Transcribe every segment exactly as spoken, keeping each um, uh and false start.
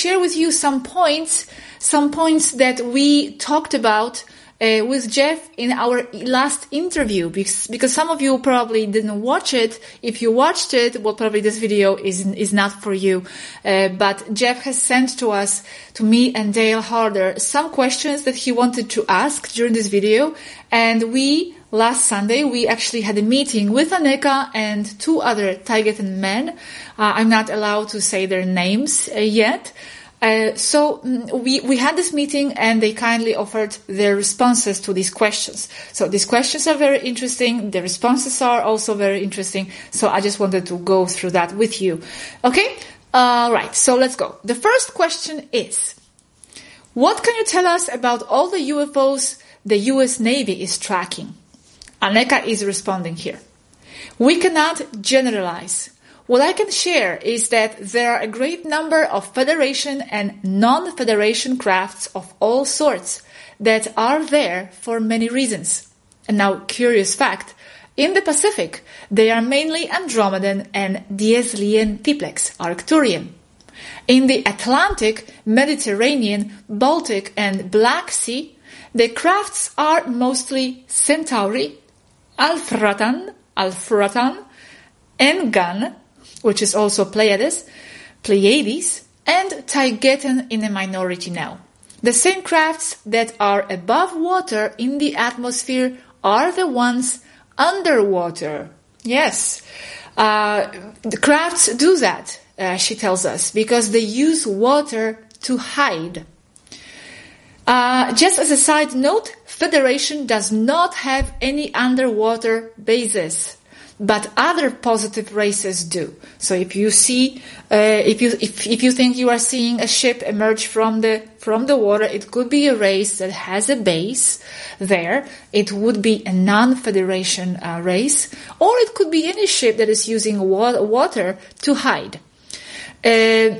share with you some points, some points that we talked about uh, with Jeff in our last interview, because, because some of you probably didn't watch it. If you watched it, well, probably this video is is not for you. Uh, but Jeff has sent to us, to me and Dale Harder, some questions that he wanted to ask during this video, and we last Sunday, we actually had a meeting with Aneka and two other Taygetan men. Uh, I'm not allowed to say their names uh, yet. Uh, so we, we had this meeting and they kindly offered their responses to these questions. So these questions are very interesting. The responses are also very interesting. So I just wanted to go through that with you. Okay? All right. So let's go. The first question is, what can you tell us about all the U F Os the U S Navy is tracking? Aneka is responding here. We cannot generalize. What I can share is that there are a great number of Federation and non-Federation crafts of all sorts that are there for many reasons. And now, curious fact, in the Pacific, they are mainly Andromedan and Diezlian Tiplex, Arcturian. In the Atlantic, Mediterranean, Baltic, and Black Sea, the crafts are mostly Centauri, Alfratan, Alfratan, Engan, which is also Pleiades, Pleiades, and Taygetan in a minority now. The same crafts that are above water in the atmosphere are the ones underwater. Yes, uh, the crafts do that, uh, she tells us, because they use water to hide. Uh, just as a side note, Federation does not have any underwater bases, but other positive races do. So if you see, uh, if you if if you think you are seeing a ship emerge from the from the water, it could be a race that has a base there. It would be a non-Federation uh, race, or it could be any ship that is using wa- water to hide. Uh,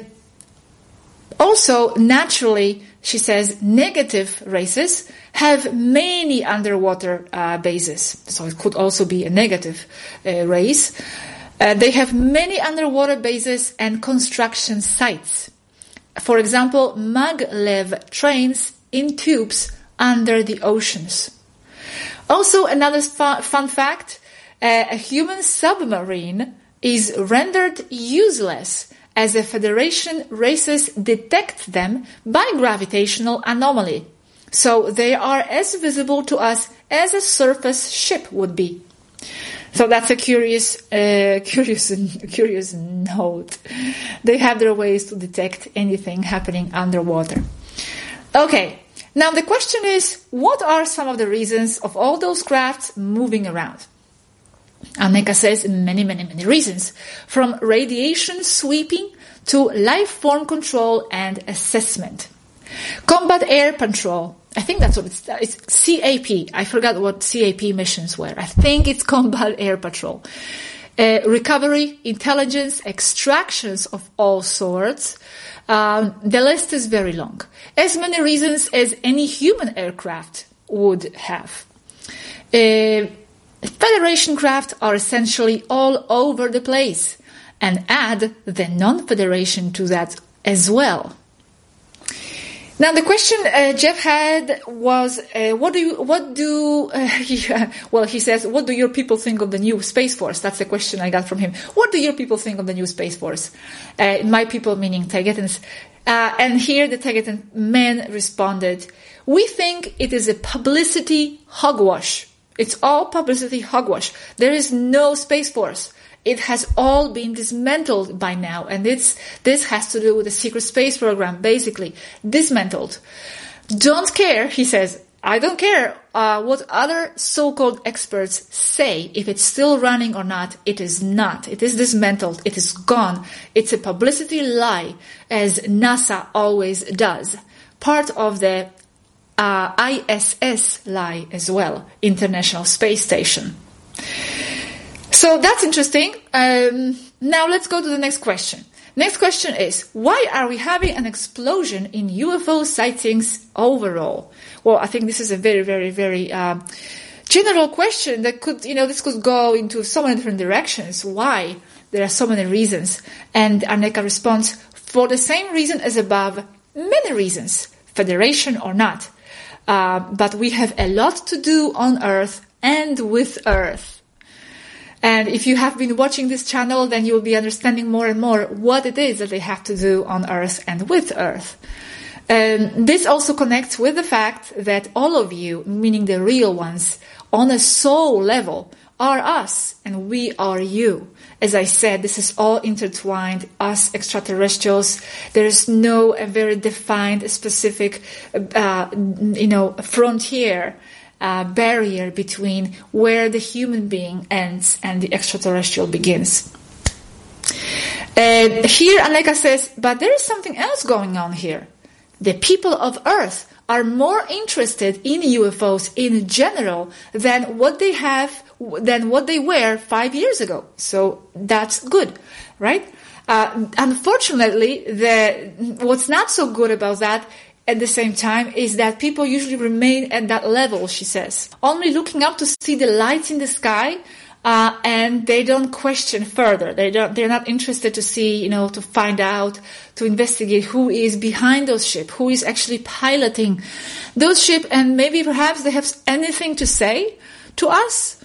also, naturally, she says, negative races have many underwater uh, bases. So it could also be a negative uh, race. Uh, they have many underwater bases and construction sites. For example, maglev trains in tubes under the oceans. Also, another fu- fun fact, uh, a human submarine is rendered useless as the Federation races detect them by gravitational anomaly. So they are as visible to us as a surface ship would be. So that's a curious, uh, curious, curious note. They have their ways to detect anything happening underwater. Okay. Now the question is, what are some of the reasons of all those crafts moving around? Aneka says many, many, many reasons, from radiation sweeping to life form control and assessment. Combat air patrol. I think that's what it's, it's C A P. I forgot what C A P missions were. I think it's combat air patrol. Uh, recovery, intelligence, extractions of all sorts. Um, the list is very long. As many reasons as any human aircraft would have. Uh, Federation craft are essentially all over the place, and add the non-Federation to that as well. Now, the question uh, Jeff had was, uh, what do you, what do, uh, yeah, well, he says, what do your people think of the new Space Force? That's the question I got from him. What do your people think of the new Space Force? Uh, my people meaning Taygetans. Uh, and here the Taygetan men responded, we think it is a publicity hogwash. It's all publicity hogwash. There is no Space Force. It has all been dismantled by now, and it's, this has to do with the secret space program, basically. Dismantled. Don't care, he says. I don't care uh, what other so-called experts say. If it's still running or not, it is not. It is dismantled. It is gone. It's a publicity lie, as NASA always does. Part of the Uh, I S S lie as well, International Space Station. So that's interesting. Um, now let's go to the next question. Next question is, why are we having an explosion in U F O sightings overall? Well, I think this is a very, very, very uh, general question that could, you know, this could go into so many different directions. Why? There are so many reasons. And Aneka responds, for the same reason as above, many reasons, federation or not. Uh, but we have a lot to do on Earth and with Earth. And if you have been watching this channel, then you'll be understanding more and more what it is that they have to do on Earth and with Earth. Um, this also connects with the fact that all of you, meaning the real ones, on a soul level, are us and we are you. As I said, this is all intertwined, us extraterrestrials. There is no a very defined, specific, uh, you know, frontier, uh, barrier between where the human being ends and the extraterrestrial begins. Uh, here, Aneka says, but there is something else going on here. The people of Earth are more interested in U F Os in general than what they have, than what they were five years ago. So that's good, right? Uh, unfortunately, the, what's not so good about that at the same time is that people usually remain at that level, she says, only looking up to see the lights in the sky. Uh, and they don't question further. They don't, they're not interested to see, you know, to find out, to investigate who is behind those ships, who is actually piloting those ships, and maybe perhaps they have anything to say to us.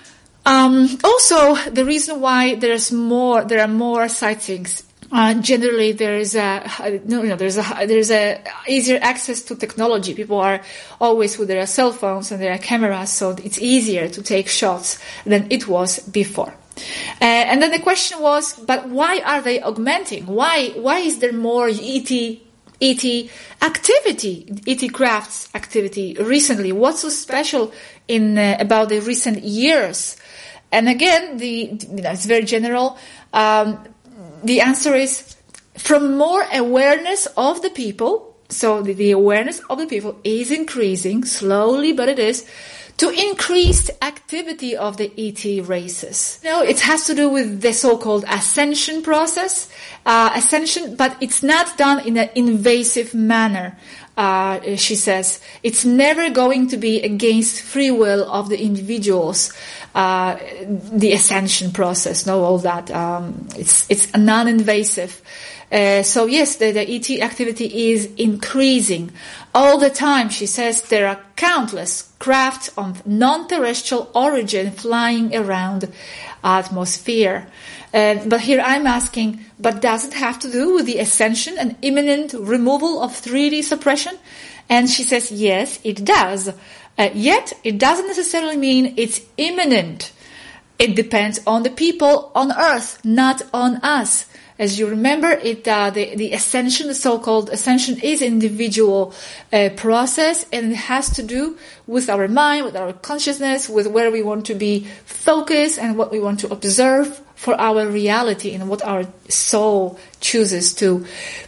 Um, also, the reason why there's more, there are more sightings. Uh, generally, there is a, no, no, there's a, there's a easier access to technology. People are always with their cell phones and their cameras, so it's easier to take shots than it was before. Uh, and then the question was, but why are they augmenting? Why, why is there more E T, E T activity, E T crafts activity recently? What's so special in, uh, about the recent years? And again, the, you know, it's very general. Um, The answer is from more awareness of the people. So the, the awareness of the people is increasing slowly, but it is, to increased activity of the E T races. You know, it has to do with the so-called ascension process, uh, ascension, but it's not done in an invasive manner. Uh, she says it's never going to be against free will of the individuals. Uh, the ascension process, no, all that. Um, it's it's non-invasive. Uh, so yes, the, the E T activity is increasing all the time. She says there are countless crafts of non-terrestrial origin flying around atmosphere. Uh, but here I'm asking, but does it have to do with the ascension and imminent removal of three D suppression? And she says, yes, it does. Uh, yet, it doesn't necessarily mean it's imminent. It depends on the people on Earth, not on us. As you remember, it uh, the, the ascension, the so-called ascension, is an individual uh, process, and it has to do with our mind, with our consciousness, with where we want to be focused and what we want to observe for our reality and what our soul chooses to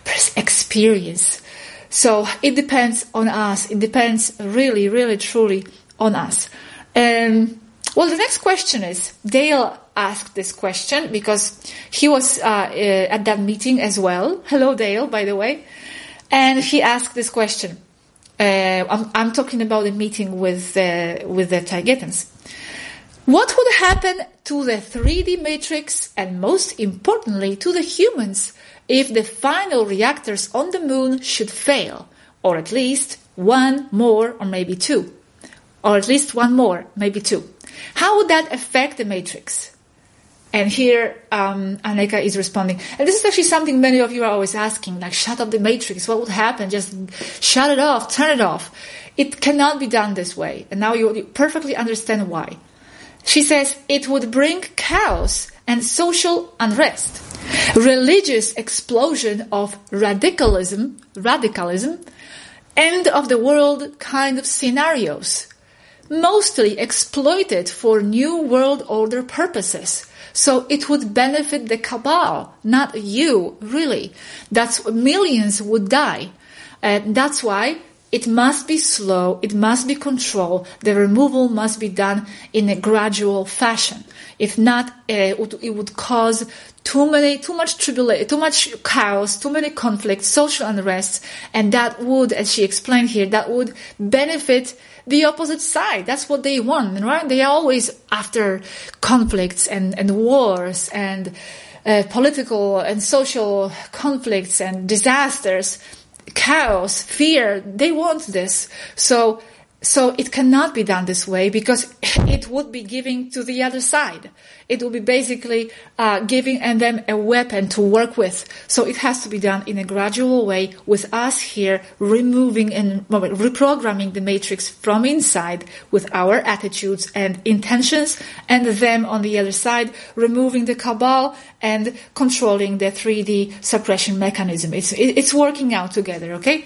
experience. So it depends on us. It depends really, really, truly on us. Um, well, the next question is, Dale asked this question because he was uh, uh, at that meeting as well. Hello, Dale, by the way. And he asked this question. Uh, I'm, I'm talking about the meeting with, uh, with the Taygetans. What would happen to the three D matrix and, most importantly, to the humans if the final reactors on the moon should fail, or at least one more, or maybe two, or at least one more, maybe two? How would that affect the matrix? And here, um, Aneka is responding. And this is actually something many of you are always asking, like, shut up the matrix. What would happen? Just shut it off, turn it off. It cannot be done this way. And now you, you perfectly understand why. She says it would bring chaos and social unrest, religious explosion of radicalism, radicalism, end of the world kind of scenarios, mostly exploited for new world order purposes. So it would benefit the cabal, not you, really. That's millions would die. And that's why it must be slow, it must be controlled, the removal must be done in a gradual fashion. If not, uh, it, would, it would cause too many, too much tribulation, too much chaos, too many conflicts, social unrest, and that would, as she explained here, that would benefit the opposite side. That's what they want, right? They are always after conflicts and, and wars and uh, political and social conflicts and disasters, chaos, fear. They want this. So, so it cannot be done this way because it would be giving to the other side. It will be basically uh, giving and them a weapon to work with. So it has to be done in a gradual way with us here removing and well, reprogramming the matrix from inside with our attitudes and intentions, and them on the other side removing the cabal and controlling the three D suppression mechanism. It's it's working out together, okay?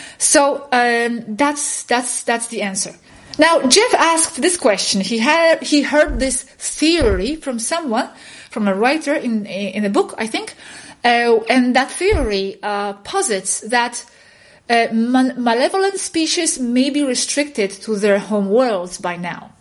So um, that's that's that's the answer. Now, Jeff asked this question. He had he heard this theory from someone, from a writer in in a book, I think, uh, and that theory uh, posits that uh, man- malevolent species may be restricted to their home worlds by now.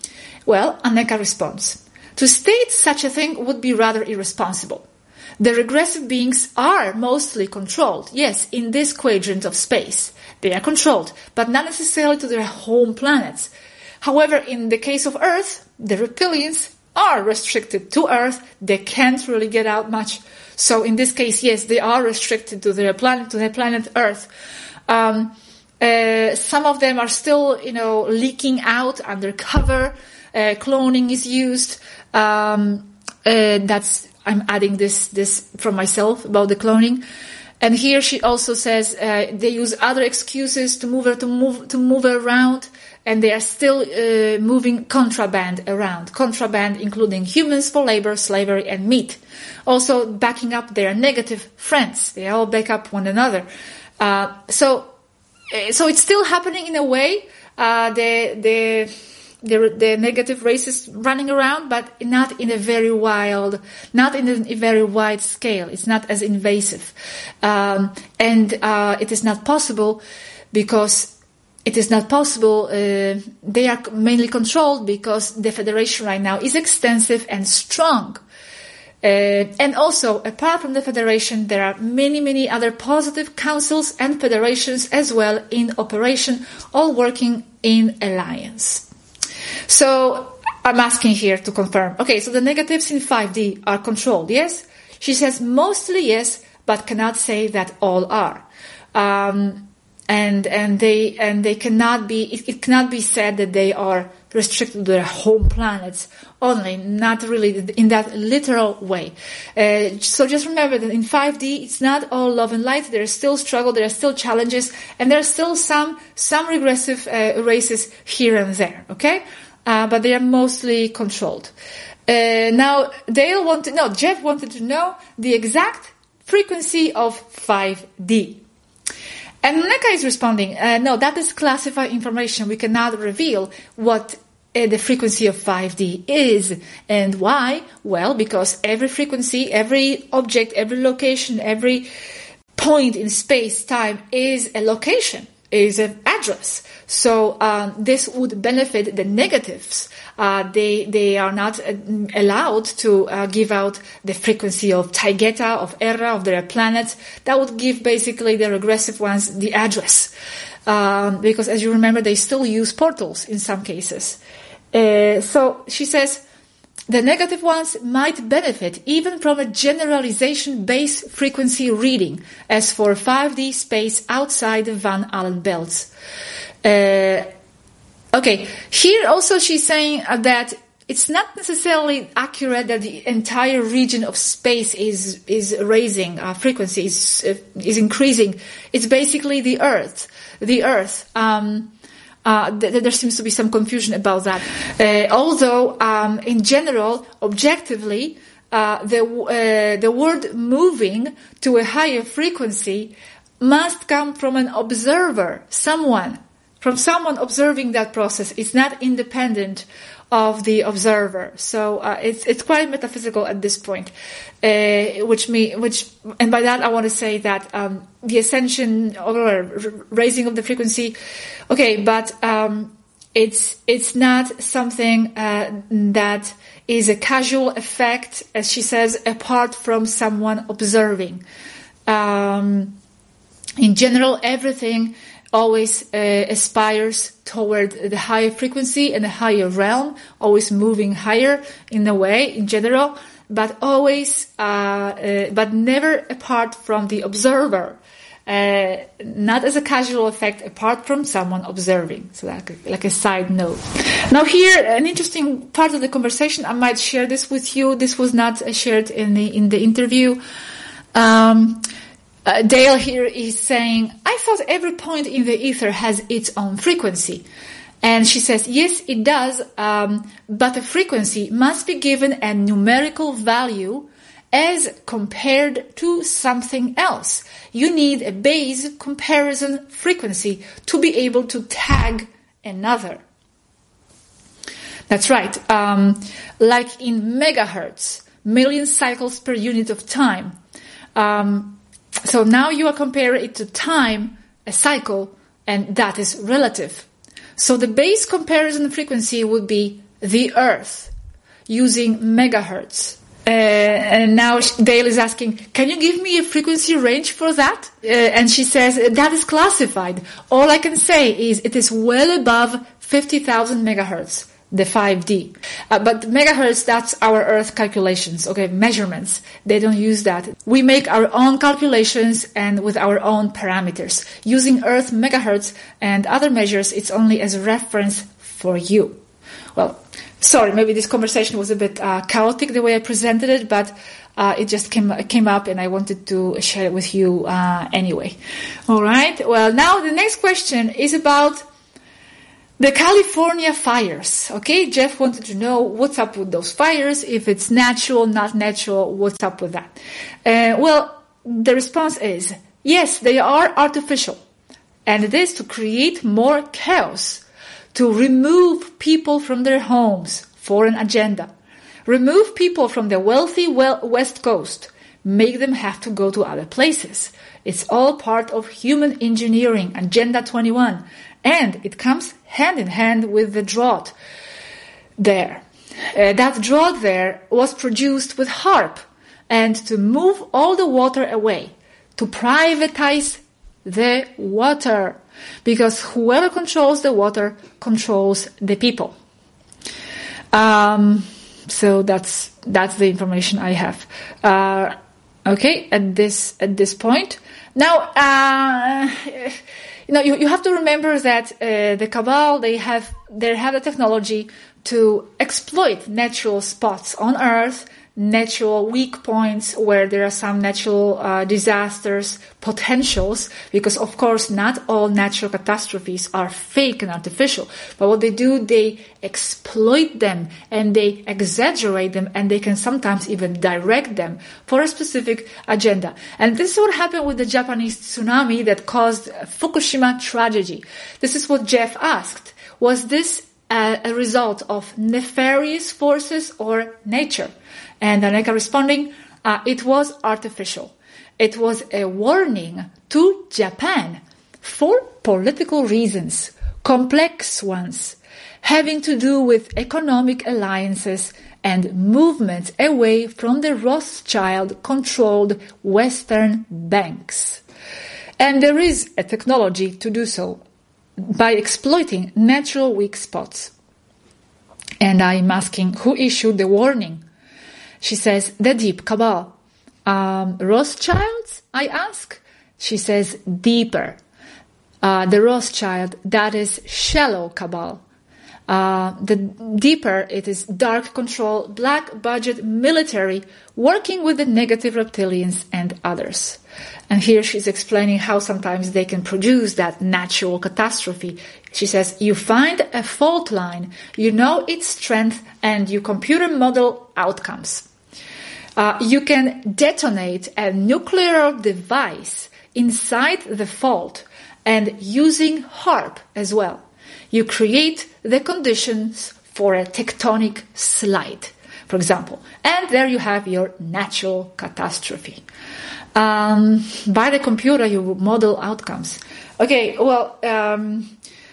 Well, Anneka responds, to state such a thing would be rather irresponsible. The regressive beings are mostly controlled, yes, in this quadrant of space. They are controlled, but not necessarily to their home planets. However, in the case of Earth, the reptilians are restricted to Earth. They can't really get out much. So in this case, yes, they are restricted to their planet, to their planet Earth. Um, uh, some of them are still, you know, leaking out undercover. Uh, cloning is used. Um, uh, that's I'm adding this this from myself about the cloning. And here she also says uh, they use other excuses to move her to move to move around, and they are still uh, moving contraband around. Contraband including humans for labor, slavery, and meat. Also backing up their negative friends. They all back up one another. Uh, so, so it's still happening in a way. Uh, the the The, the negative races running around, but not in a very wild, not in a very wide scale. It's not as invasive. Um, and uh, it is not possible because it is not possible. Uh, they are mainly controlled because the Federation right now is extensive and strong. Uh, and also, apart from the Federation, there are many, many other positive councils and federations as well in operation, all working in alliance. So I'm asking here to confirm. Okay, so the negatives in five D are controlled, yes? She says mostly yes, but cannot say that all are. Um, and and they and they cannot be. It, it cannot be said that they are restricted to their home planets only. Not really in that literal way. Uh, so just remember that in five D, it's not all love and light. There is still struggle. There are still challenges, and there are still some some regressive uh, races here and there. Okay. Uh, but they are mostly controlled. Uh, now, Dale wanted, no, Jeff wanted to know the exact frequency of five D. And Anneka is responding, uh, no, that is classified information. We cannot reveal what uh, the frequency of five D is. And why? Well, because every frequency, every object, every location, every point in space, time is a location, is an address. So um, this would benefit the negatives. Uh, they they are not uh, allowed to uh, give out the frequency of Taygeta, of Erra, of their planets. That would give basically the regressive ones the address. Um, because as you remember, they still use portals in some cases. Uh, so she says, the negative ones might benefit even from a generalization-based frequency reading, as for five D space outside the Van Allen belts. Uh, okay, here also she's saying that it's not necessarily accurate that the entire region of space is is raising uh, frequency, is, uh, is increasing. It's basically the Earth. The Earth. Um, Uh, th- there seems to be some confusion about that. Uh, although, um, in general, objectively, uh, the uh, the word moving to a higher frequency must come from an observer, someone, from someone observing that process. It's not independent of the observer. So uh, it's it's quite metaphysical at this point, uh, which me which and by that I want to say that um, the ascension or raising of the frequency, okay, but um, it's it's not something uh, that is a casual effect, as she says, apart from someone observing. Um, in general, everything always uh, aspires toward the higher frequency and the higher realm, always moving higher in a way, in general. but always, uh, uh, but never apart from the observer. Uh, not as a casual effect, apart from someone observing. So like a, like a side note. Now here, an interesting part of the conversation, I might share this with you. This was not uh, shared in the, in the interview. Um, uh, Dale here is saying, I thought every point in the ether has its own frequency. And she says, yes, it does, um, but the frequency must be given a numerical value as compared to something else. You need a base comparison frequency to be able to tag another. That's right. Um, like in megahertz, million cycles per unit of time. Um, so now you are comparing it to time, a cycle, and that is relative. So the base comparison frequency would be the Earth using megahertz. Uh, and now Dale is asking, can you give me a frequency range for that? Uh, and she says, that is classified. All I can say is it is well above fifty thousand megahertz, the five D. Uh, but megahertz, that's our Earth calculations, okay, measurements. They don't use that. We make our own calculations and with our own parameters. Using Earth megahertz and other measures, it's only as a reference for you. Well, sorry, maybe this conversation was a bit uh, chaotic the way I presented it, but uh, it just came came up and I wanted to share it with you uh, anyway. All right. Well, now the next question is about the California fires. Okay, Jeff wanted to know what's up with those fires, if it's natural, not natural, what's up with that? Uh, well, the response is, yes, they are artificial, and it is to create more chaos, to remove people from their homes for an agenda. Remove people from the wealthy West Coast. Make them have to go to other places. It's all part of human engineering, Agenda twenty-one. And it comes hand in hand with the drought there. Uh, that drought there was produced with HAARP, and to move all the water away, to privatize the water. Because whoever controls the water controls the people. Um, so that's that's the information I have. Uh, okay, at this at this point. Now, uh, you know, you, you have to remember that uh, the Cabal they have they have the technology to exploit natural spots on Earth, natural weak points where there are some natural uh, disasters, potentials, because of course not all natural catastrophes are fake and artificial, but what they do, they exploit them and they exaggerate them and they can sometimes even direct them for a specific agenda. And this is what happened with the Japanese tsunami that caused Fukushima tragedy. This is what Jeff asked. Was this a, a result of nefarious forces or nature? And Aneka responding, uh, it was artificial. It was a warning to Japan for political reasons, complex ones, having to do with economic alliances and movements away from the Rothschild-controlled Western banks. And there is a technology to do so by exploiting natural weak spots. And I'm asking, who issued the warning? She says, the deep cabal. Um, Rothschilds, I ask? She says, deeper. Uh, the Rothschild, that is shallow cabal. Uh, the deeper, it is dark control, black budget military, working with the negative reptilians and others. And here she's explaining how sometimes they can produce that natural catastrophe. She says, you find a fault line, you know its strength, and you computer model outcomes. Uh, you can detonate a nuclear device inside the fault and using HAARP as well. You create the conditions for a tectonic slide, for example. And there you have your natural catastrophe. Um, by the computer, you model outcomes. Okay, well, um,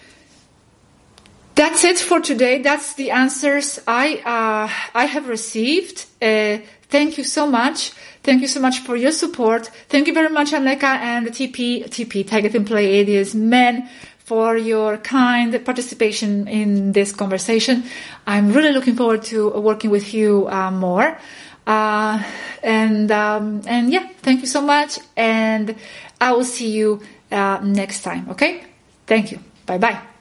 that's it for today. That's the answers I uh, I have received. Uh, thank you so much. Thank you so much for your support. Thank you very much, Aneka and the T P, T P, Target and Pleiades men, for your kind participation in this conversation. I'm really looking forward to working with you uh, more. Uh, and um, and yeah, thank you so much. And I will see you uh, next time. Okay? Thank you. Bye bye.